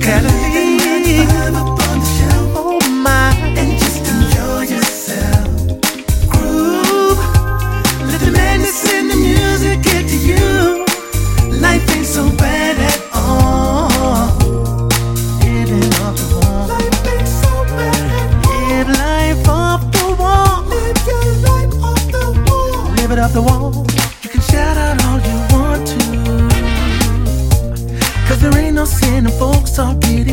Cadillac, vibe up on the shelf. Oh my, and just enjoy yourself. Groove, let the madness in the music get to you. Life ain't so bad at all. Living off the wall. Life ain't so bad. Live life off the wall. Live your life off the wall. Live it off the wall. You can shout out all you want to, 'cause there ain't no sin and folks are getting